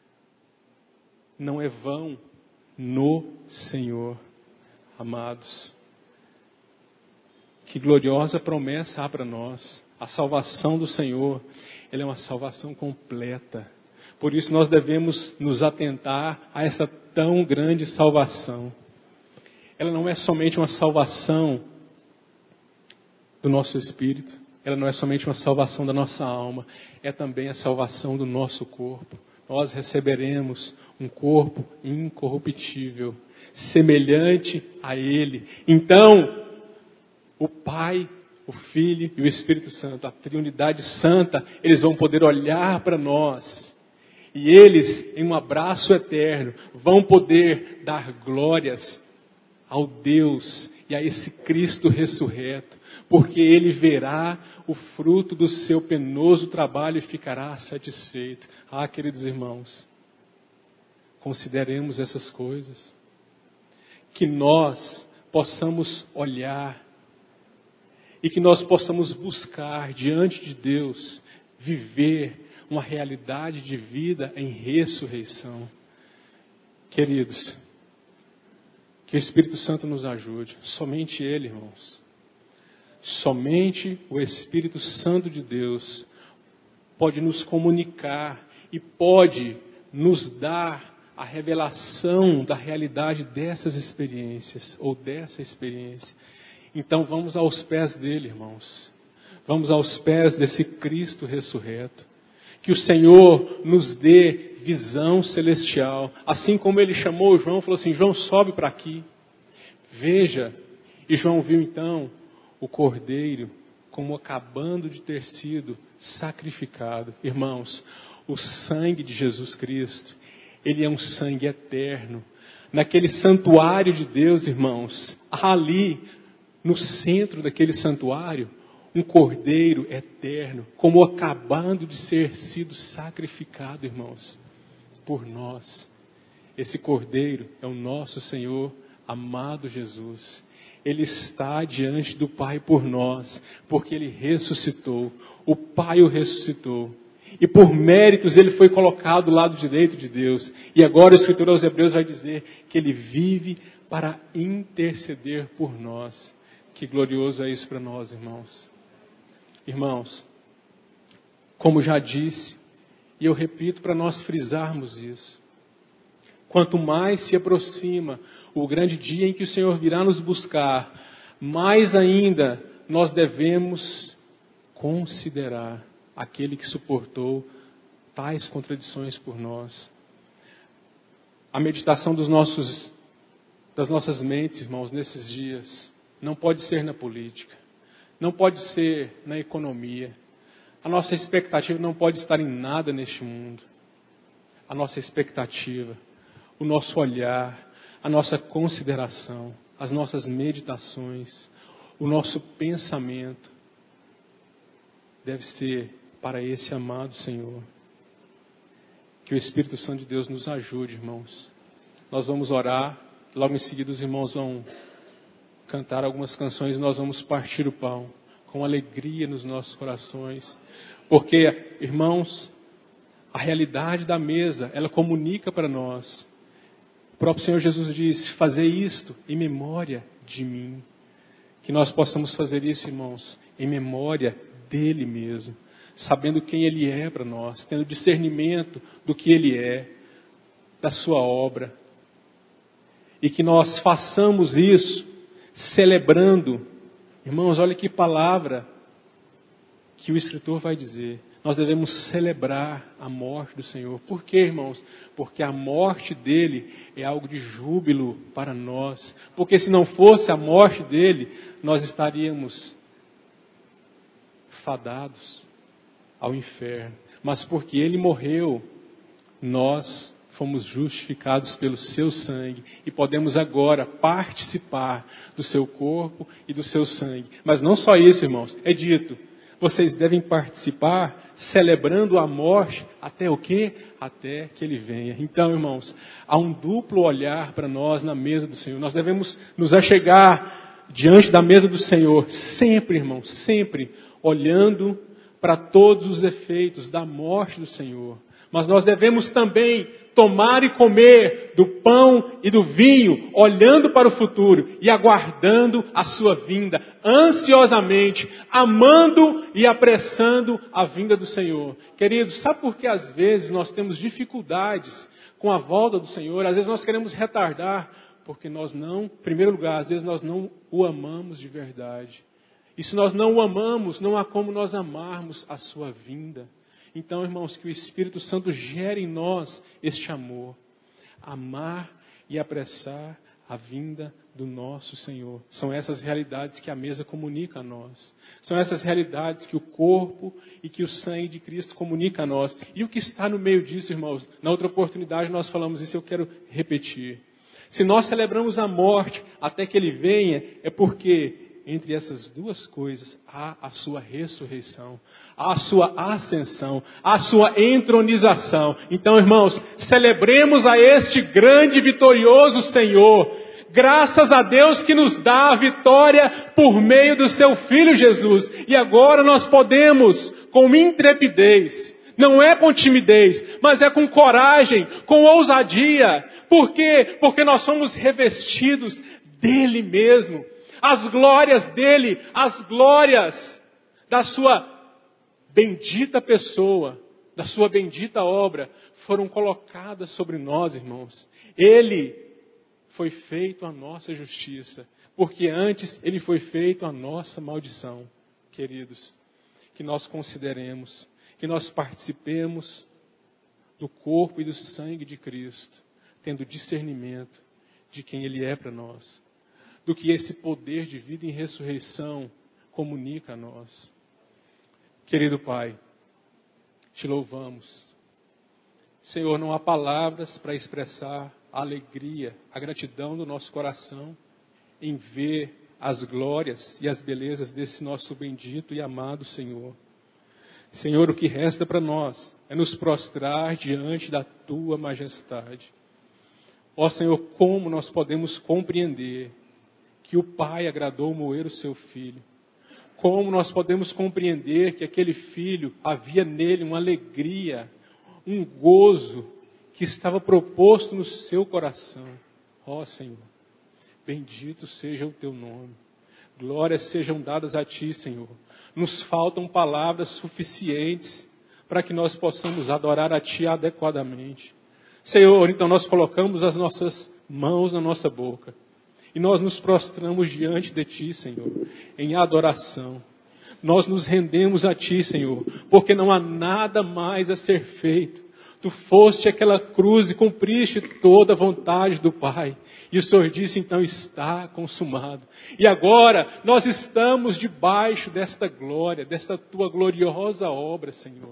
não é vão no Senhor, amados. que gloriosa promessa há para nós. A salvação do Senhor, ela é uma salvação completa. Por isso nós devemos nos atentar a essa tão grande salvação. Ela não é somente uma salvação do nosso espírito, ela não é somente uma salvação da nossa alma, é também a salvação do nosso corpo. Nós receberemos um corpo incorruptível, semelhante a Ele. Então, o Pai, o Filho e o Espírito Santo, a Trindade Santa, eles vão poder olhar para nós. E eles, em um abraço eterno, vão poder dar glórias ao Deus e a esse Cristo ressurreto, porque Ele verá o fruto do seu penoso trabalho e ficará satisfeito. Ah, queridos irmãos, consideremos essas coisas, que nós possamos olhar e que nós possamos buscar diante de Deus, viver uma realidade de vida em ressurreição. Queridos, que o Espírito Santo nos ajude. Somente Ele, irmãos. Somente o Espírito Santo de Deus pode nos comunicar e pode nos dar a revelação da realidade dessas experiências, ou dessa experiência. Então vamos aos pés dele, irmãos. Vamos aos pés desse Cristo ressurreto. Que o Senhor nos dê visão celestial. Assim como Ele chamou João, falou assim, João, sobe para aqui. Veja. E João viu então o Cordeiro como acabando de ter sido sacrificado. Irmãos, o sangue de Jesus Cristo, Ele é um sangue eterno. Naquele santuário de Deus, irmãos, ali, no centro daquele santuário, um cordeiro eterno, como acabando de ser sido sacrificado, irmãos, por nós. Esse cordeiro é o nosso Senhor, amado Jesus. Ele está diante do Pai por nós, porque Ele ressuscitou. O Pai o ressuscitou. E por méritos Ele foi colocado do lado direito de Deus. E agora o escritor aos Hebreus vai dizer que Ele vive para interceder por nós. Que glorioso é isso para nós, irmãos. Irmãos, como já disse, e eu repito para nós frisarmos isso, quanto mais se aproxima o grande dia em que o Senhor virá nos buscar, mais ainda nós devemos considerar aquele que suportou tais contradições por nós. A meditação das nossas mentes, irmãos, nesses dias, não pode ser na política. Não pode ser na economia. A nossa expectativa não pode estar em nada neste mundo. A nossa expectativa, o nosso olhar, a nossa consideração, as nossas meditações, o nosso pensamento deve ser para esse amado Senhor. Que o Espírito Santo de Deus nos ajude, irmãos. Nós vamos orar, logo em seguida os irmãos vão cantar algumas canções e nós vamos partir o pão com alegria nos nossos corações. Porque, irmãos, a realidade da mesa, ela comunica para nós. O próprio Senhor Jesus disse, fazer isto em memória de mim. Que nós possamos fazer isso, irmãos, em memória dele mesmo. Sabendo quem ele é para nós, tendo discernimento do que ele é, da sua obra. E que nós façamos isso celebrando. Irmãos, olha que palavra que o escritor vai dizer. Nós devemos celebrar a morte do Senhor. Por quê, irmãos? Porque a morte dele é algo de júbilo para nós. Porque se não fosse a morte dele, nós estaríamos fadados ao inferno. Mas porque ele morreu, nós fomos justificados pelo seu sangue e podemos agora participar do seu corpo e do seu sangue. Mas não só isso, irmãos, é dito, vocês devem participar celebrando a morte até o quê? Até que ele venha. Então, irmãos, há um duplo olhar para nós na mesa do Senhor. Nós devemos nos achegar diante da mesa do Senhor, sempre, irmãos, sempre olhando para todos os efeitos da morte do Senhor. Mas nós devemos também tomar e comer do pão e do vinho, olhando para o futuro e aguardando a sua vinda, ansiosamente, amando e apressando a vinda do Senhor. Queridos, sabe por que às vezes nós temos dificuldades com a volta do Senhor? Às vezes nós queremos retardar, porque nós não, em primeiro lugar, às vezes nós não o amamos de verdade. E se nós não o amamos, não há como nós amarmos a sua vinda. Então, irmãos, que o Espírito Santo gere em nós este amor. Amar e apressar a vinda do nosso Senhor. São essas realidades que a mesa comunica a nós. São essas realidades que o corpo e que o sangue de Cristo comunica a nós. E o que está no meio disso, irmãos? Na outra oportunidade nós falamos isso, eu quero repetir. Se nós celebramos a morte até que Ele venha, é porque entre essas duas coisas há a sua ressurreição, há a sua ascensão, há a sua entronização. Então, irmãos, celebremos a este grande e vitorioso Senhor. Graças a Deus que nos dá a vitória por meio do seu Filho Jesus. E agora nós podemos, com intrepidez, não é com timidez, mas é com coragem, com ousadia. Por quê? Porque nós somos revestidos dele mesmo. As glórias dele, as glórias da sua bendita pessoa, da sua bendita obra, foram colocadas sobre nós, irmãos. Ele foi feito a nossa justiça, porque antes ele foi feito a nossa maldição. Queridos, que nós consideremos, que nós participemos do corpo e do sangue de Cristo, tendo discernimento de quem ele é para nós, do que esse poder de vida e ressurreição comunica a nós. Querido Pai, te louvamos. Senhor, não há palavras para expressar a alegria, a gratidão do nosso coração em ver as glórias e as belezas desse nosso bendito e amado Senhor. Senhor, o que resta para nós é nos prostrar diante da Tua majestade. Ó Senhor, como nós podemos compreender que o Pai agradou moer o seu Filho. Como nós podemos compreender que aquele Filho, havia nele uma alegria, um gozo que estava proposto no seu coração. Ó Senhor, bendito seja o teu nome. Glórias sejam dadas a ti, Senhor. Nos faltam palavras suficientes para que nós possamos adorar a ti adequadamente. Senhor, então nós colocamos as nossas mãos na nossa boca. E nós nos prostramos diante de Ti, Senhor, em adoração. Nós nos rendemos a Ti, Senhor, porque não há nada mais a ser feito. Tu foste aquela cruz e cumpriste toda a vontade do Pai. E o Senhor disse, então, está consumado. E agora nós estamos debaixo desta glória, desta Tua gloriosa obra, Senhor.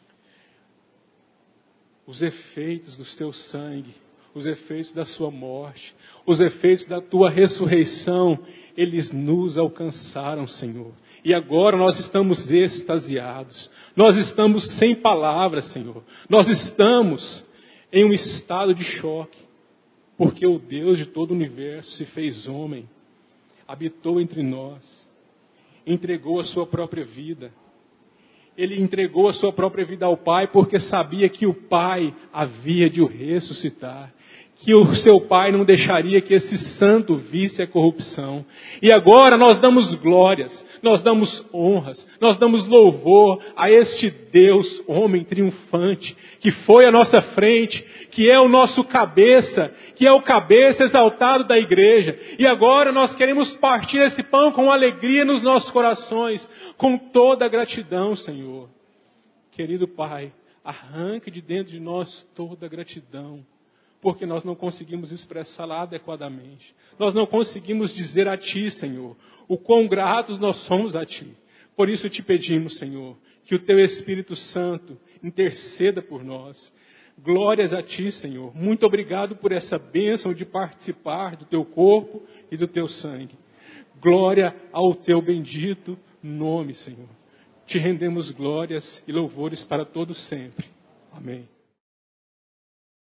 Os efeitos do Seu sangue, os efeitos da sua morte, os efeitos da tua ressurreição, eles nos alcançaram, Senhor. E agora nós estamos extasiados. Nós estamos sem palavras, Senhor. Nós estamos em um estado de choque. Porque o Deus de todo o universo se fez homem, habitou entre nós, entregou a sua própria vida. Ele entregou a sua própria vida ao Pai porque sabia que o Pai havia de o ressuscitar. Que o seu Pai não deixaria que esse santo visse a corrupção. E agora nós damos glórias, nós damos honras, nós damos louvor a este Deus, homem triunfante, que foi à nossa frente, que é o nosso cabeça, que é o cabeça exaltado da igreja. E agora nós queremos partir esse pão com alegria nos nossos corações, com toda a gratidão, Senhor. Querido Pai, arranque de dentro de nós toda a gratidão. Porque nós não conseguimos expressá-la adequadamente. Nós não conseguimos dizer a Ti, Senhor, o quão gratos nós somos a Ti. Por isso te pedimos, Senhor, que o Teu Espírito Santo interceda por nós. Glórias a Ti, Senhor. Muito obrigado por essa bênção de participar do Teu corpo e do Teu sangue. Glória ao Teu bendito nome, Senhor. Te rendemos glórias e louvores para todos sempre. Amém.